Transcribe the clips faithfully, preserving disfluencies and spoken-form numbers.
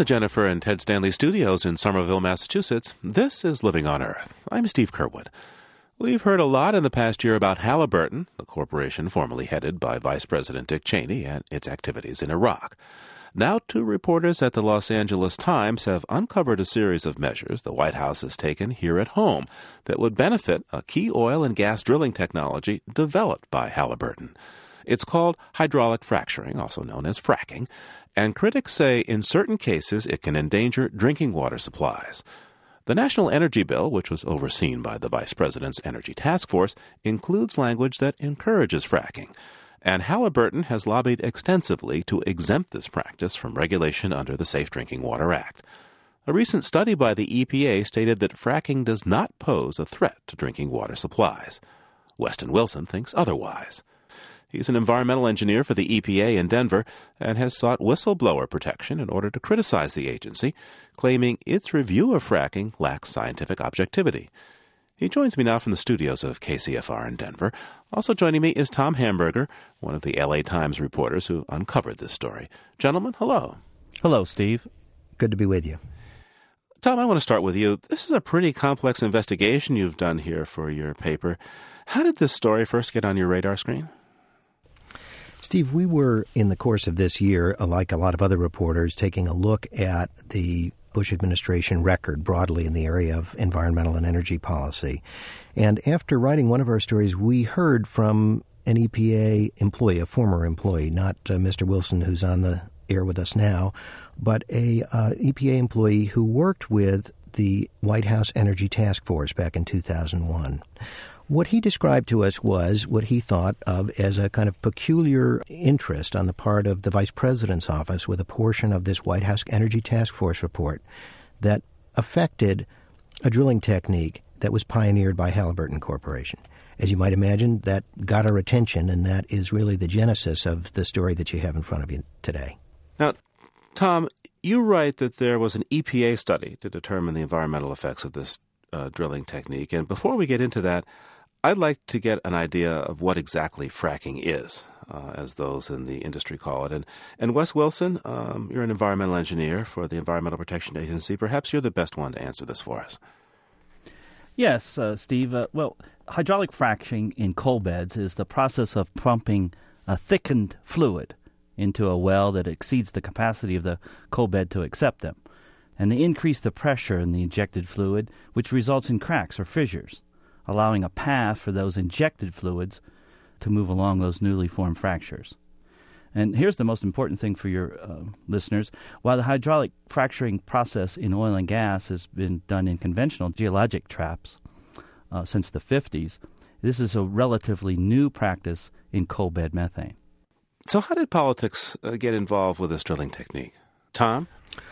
the Jennifer and Ted Stanley studios in Somerville, Massachusetts, this is Living on Earth. I'm Steve Curwood. We've heard a lot in the past year about Halliburton, the corporation formerly headed by Vice President Dick Cheney, and its activities in Iraq. Now, two reporters at the Los Angeles Times have uncovered a series of measures the White House has taken here at home that would benefit a key oil and gas drilling technology developed by Halliburton. It's called hydraulic fracturing, also known as fracking, and critics say in certain cases it can endanger drinking water supplies. The National Energy Bill, which was overseen by the Vice President's Energy Task Force, includes language that encourages fracking. And Halliburton has lobbied extensively to exempt this practice from regulation under the Safe Drinking Water Act. A recent study by the E P A stated that fracking does not pose a threat to drinking water supplies. Weston Wilson thinks otherwise. He's an environmental engineer for the E P A in Denver and has sought whistleblower protection in order to criticize the agency, claiming its review of fracking lacks scientific objectivity. He joins me now from the studios of K C F R in Denver. Also joining me is Tom Hamburger, one of the L A Times reporters who uncovered this story. Gentlemen, hello. Hello, Steve. Good to be with you. Tom, I want to start with you. This is a pretty complex investigation you've done here for your paper. How did this story first get on your radar screen? Steve, we were, in the course of this year, like a lot of other reporters, taking a look at the Bush administration record broadly in the area of environmental and energy policy. And after writing one of our stories, we heard from an E P A employee, a former employee, not uh, Mister Wilson, who's on the air with us now, but a uh, E P A employee who worked with the White House Energy Task Force back in two thousand one. What he described to us was what he thought of as a kind of peculiar interest on the part of the Vice President's office with a portion of this White House Energy Task Force report that affected a drilling technique that was pioneered by Halliburton Corporation. As you might imagine, that got our attention, and that is really the genesis of the story that you have in front of you today. Now, Tom, you write that there was an E P A study to determine the environmental effects of this uh, drilling technique. And before we get into that, I'd like to get an idea of what exactly fracking is, uh, as those in the industry call it. And, and Wes Wilson, um, you're an environmental engineer for the Environmental Protection Agency. Perhaps you're the best one to answer this for us. Yes, uh, Steve. Uh, well, hydraulic fracturing in coal beds is the process of pumping a thickened fluid into a well that exceeds the capacity of the coal bed to accept them. And they increase the pressure in the injected fluid, which results in cracks or fissures, allowing a path for those injected fluids to move along those newly formed fractures. And here's the most important thing for your uh, listeners. While the hydraulic fracturing process in oil and gas has been done in conventional geologic traps uh, since the fifties, this is a relatively new practice in coal bed methane. So how did politics uh, get involved with this drilling technique? Tom?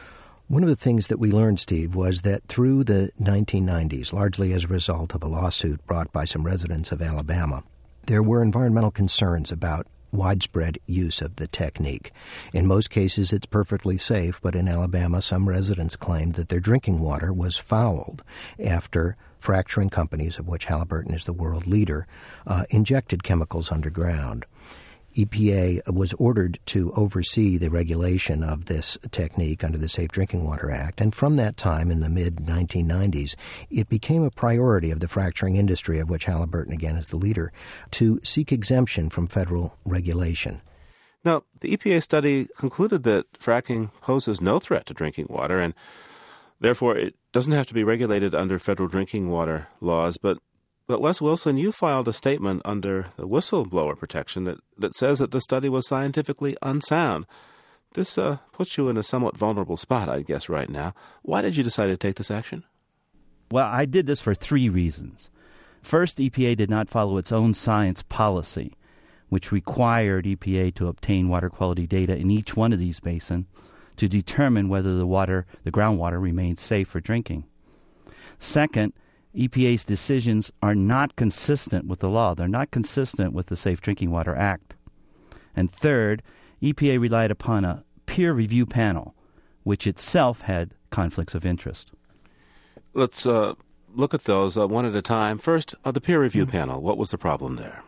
One of the things that we learned, Steve, was that through the nineteen nineties, largely as a result of a lawsuit brought by some residents of Alabama, there were environmental concerns about widespread use of the technique. In most cases, it's perfectly safe, but in Alabama, some residents claimed that their drinking water was fouled after fracturing companies, of which Halliburton is the world leader, uh, injected chemicals underground. E P A was ordered to oversee the regulation of this technique under the Safe Drinking Water Act, and from that time in the mid nineteen nineties, it became a priority of the fracturing industry, of which Halliburton, again, is the leader, to seek exemption from federal regulation. Now, the E P A study concluded that fracking poses no threat to drinking water, and therefore it doesn't have to be regulated under federal drinking water laws, but But, Wes Wilson, you filed a statement under the whistleblower protection that, that says that the study was scientifically unsound. This uh, puts you in a somewhat vulnerable spot, I guess, right now. Why did you decide to take this action? Well, I did this for three reasons. First, E P A did not follow its own science policy, which required E P A to obtain water quality data in each one of these basins to determine whether the water, the groundwater, remained safe for drinking. Second, E P A's decisions are not consistent with the law. They're not consistent with the Safe Drinking Water Act. And third, E P A relied upon a peer review panel, which itself had conflicts of interest. Let's uh, look at those uh, one at a time. First, uh, the peer review mm-hmm. panel. What was the problem there?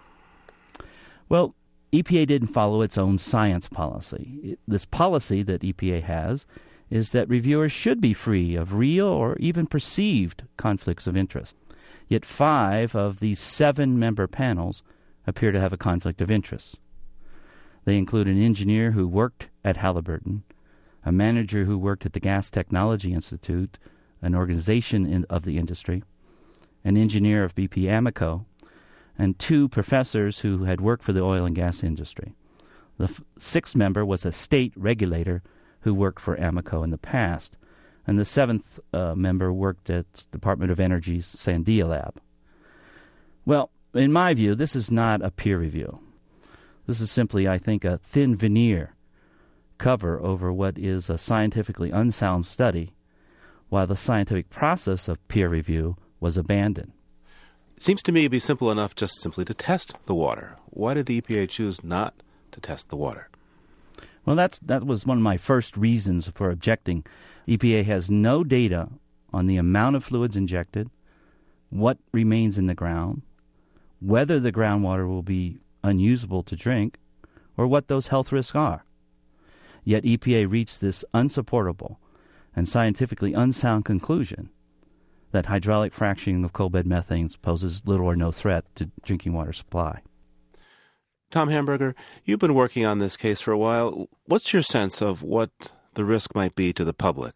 Well, E P A didn't follow its own science policy. It, this policy that E P A has is that reviewers should be free of real or even perceived conflicts of interest. Yet five of these seven-member panels appear to have a conflict of interest. They include an engineer who worked at Halliburton, a manager who worked at the Gas Technology Institute, an organization in, of the industry, an engineer of B P Amoco, and two professors who had worked for the oil and gas industry. The f- sixth member was a state regulator who worked for Amoco in the past, and the seventh uh, member worked at Department of Energy's Sandia Lab. Well, in my view, this is not a peer review. This is simply, I think, a thin veneer cover over what is a scientifically unsound study, while the scientific process of peer review was abandoned. It seems to me to be simple enough just simply to test the water. Why did the E P A choose not to test the water? Well, that's that was one of my first reasons for objecting. E P A has no data on the amount of fluids injected, what remains in the ground, whether the groundwater will be unusable to drink, or what those health risks are. Yet E P A reached this unsupportable and scientifically unsound conclusion that hydraulic fracturing of coalbed methane poses little or no threat to drinking water supply. Tom Hamburger, you've been working on this case for a while. What's your sense of what the risk might be to the public?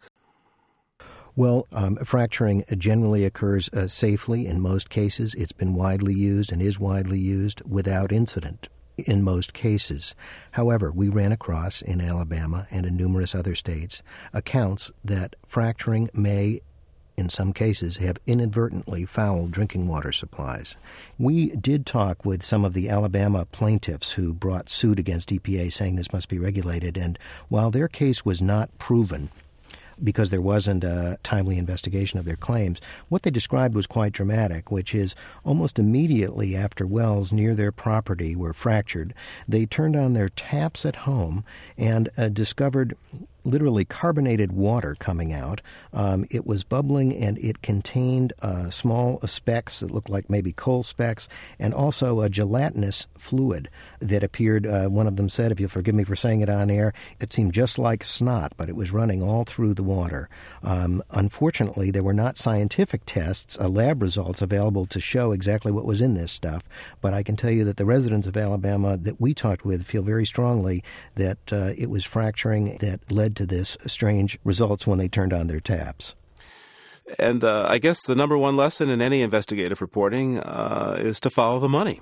Well, um, fracturing generally occurs uh, safely in most cases. It's been widely used and is widely used without incident in most cases. However, we ran across in Alabama and in numerous other states accounts that fracturing may, in some cases, have inadvertently fouled drinking water supplies. We did talk with some of the Alabama plaintiffs who brought suit against E P A saying this must be regulated, and while their case was not proven because there wasn't a timely investigation of their claims, what they described was quite dramatic, which is almost immediately after wells near their property were fractured, they turned on their taps at home and uh, discovered literally carbonated water coming out. Um, it was bubbling, and it contained uh, small specks that looked like maybe coal specks, and also a gelatinous fluid that appeared, uh, one of them said, if you'll forgive me for saying it on air, it seemed just like snot, but it was running all through the water. Um, unfortunately, there were not scientific tests, uh, lab results available to show exactly what was in this stuff, but I can tell you that the residents of Alabama that we talked with feel very strongly that uh, it was fracturing that led to this strange results when they turned on their taps. And uh, I guess the number one lesson in any investigative reporting uh, is to follow the money.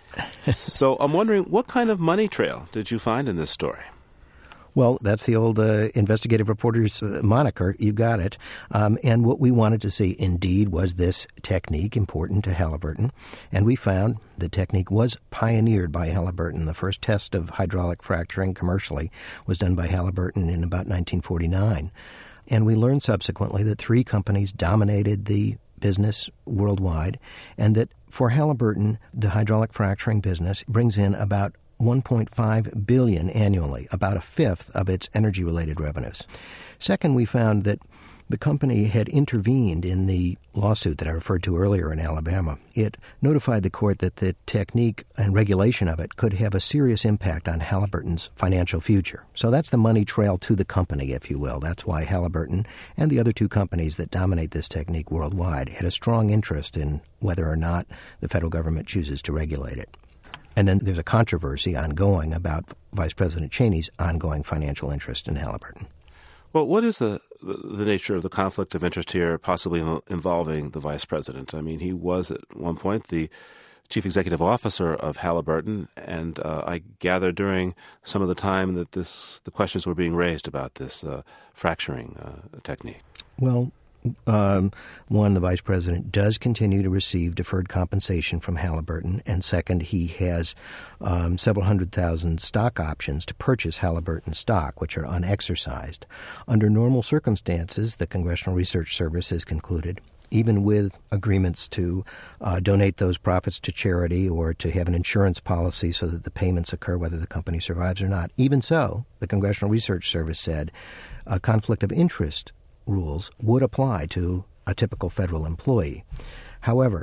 So I'm wondering, what kind of money trail did you find in this story? Well, that's the old uh, investigative reporter's uh, moniker. You got it. Um, and what we wanted to see, indeed, was this technique important to Halliburton. And we found the technique was pioneered by Halliburton. The first test of hydraulic fracturing commercially was done by Halliburton in about nineteen forty-nine. And we learned subsequently that three companies dominated the business worldwide, and that for Halliburton, the hydraulic fracturing business brings in about one point five billion dollars annually, about a fifth of its energy-related revenues. Second, we found that the company had intervened in the lawsuit that I referred to earlier in Alabama. It notified the court that the technique and regulation of it could have a serious impact on Halliburton's financial future. So that's the money trail to the company, if you will. That's why Halliburton and the other two companies that dominate this technique worldwide had a strong interest in whether or not the federal government chooses to regulate it. And then there's a controversy ongoing about Vice President Cheney's ongoing financial interest in Halliburton. Well, what is the the nature of the conflict of interest here, possibly involving the vice president? I mean, he was at one point the chief executive officer of Halliburton, and uh, I gather during some of the time that this the questions were being raised about this uh, fracturing uh, technique. Well, Um, one, the vice president does continue to receive deferred compensation from Halliburton, and second, he has um, several hundred thousand stock options to purchase Halliburton stock, which are unexercised. Under normal circumstances, the Congressional Research Service has concluded, even with agreements to uh, donate those profits to charity or to have an insurance policy so that the payments occur whether the company survives or not, even so, the Congressional Research Service said a conflict of interest rules would apply to a typical federal employee. However,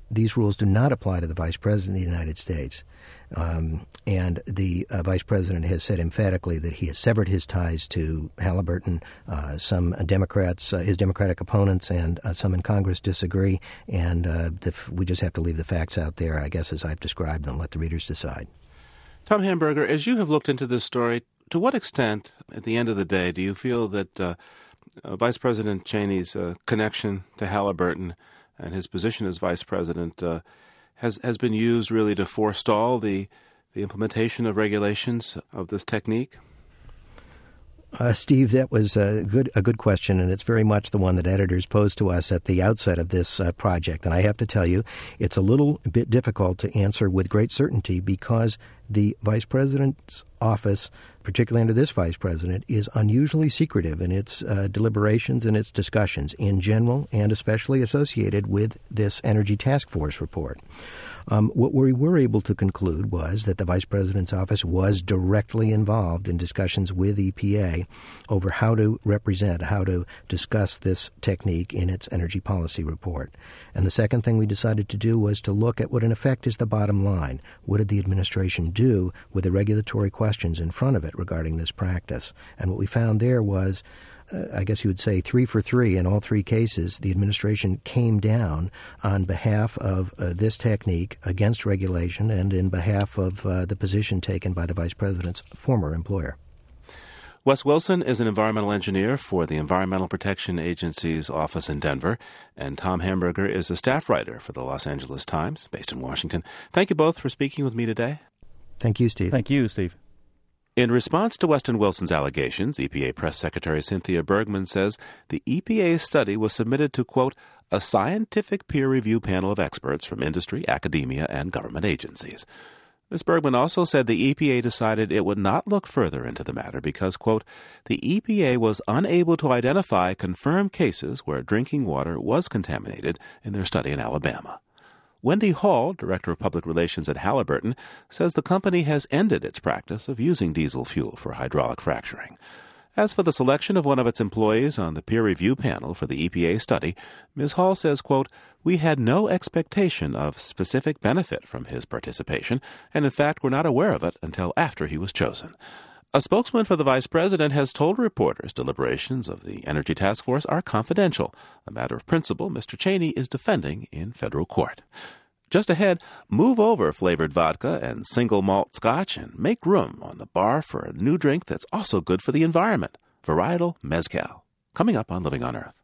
these rules do not apply to the Vice President of the United States. Um, and the uh, Vice President has said emphatically that he has severed his ties to Halliburton. Uh, some Democrats, uh, his Democratic opponents, and uh, some in Congress disagree. And uh, the, we just have to leave the facts out there, I guess, as I've described them. Let the readers decide. Tom Hamburger, as you have looked into this story, to what extent, at the end of the day, do you feel that uh, uh, Vice President Cheney's uh, connection to Halliburton and his position as Vice President uh, has has been used really to forestall the the implementation of regulations of this technique? Uh, Steve, that was a good a good question, and it's very much the one that editors posed to us at the outset of this uh, project. And I have to tell you, it's a little bit difficult to answer with great certainty because the Vice President's office, particularly under this Vice President, is unusually secretive in its uh, deliberations and its discussions in general, and especially associated with this Energy Task Force report. Um, what we were able to conclude was that the Vice President's office was directly involved in discussions with E P A over how to represent, how to discuss this technique in its energy policy report. And the second thing we decided to do was to look at what in effect is the bottom line. What did the administration do with the regulatory questions in front of it regarding this practice? And what we found there was, Uh, I guess you would say three for three in all three cases, the administration came down on behalf of uh, this technique against regulation and in behalf of uh, the position taken by the Vice President's former employer. Wes Wilson is an environmental engineer for the Environmental Protection Agency's office in Denver, and Tom Hamburger is a staff writer for the Los Angeles Times, based in Washington. Thank you both for speaking with me today. Thank you, Steve. Thank you, Steve. In response to Weston Wilson's allegations, E P A Press Secretary Cynthia Bergman says the E P A's study was submitted to, quote, a scientific peer review panel of experts from industry, academia, and government agencies. Miz Bergman also said the E P A decided it would not look further into the matter because, quote, the E P A was unable to identify confirmed cases where drinking water was contaminated in their study in Alabama. Wendy Hall, Director of Public Relations at Halliburton, says the company has ended its practice of using diesel fuel for hydraulic fracturing. As for the selection of one of its employees on the peer review panel for the E P A study, Miz Hall says, quote, we had no expectation of specific benefit from his participation, and in fact were not aware of it until after he was chosen. A spokesman for the Vice President has told reporters deliberations of the Energy Task Force are confidential, a matter of principle Mister Cheney is defending in federal court. Just ahead, move over flavored vodka and single malt scotch and make room on the bar for a new drink that's also good for the environment, varietal mezcal. Coming up on Living on Earth.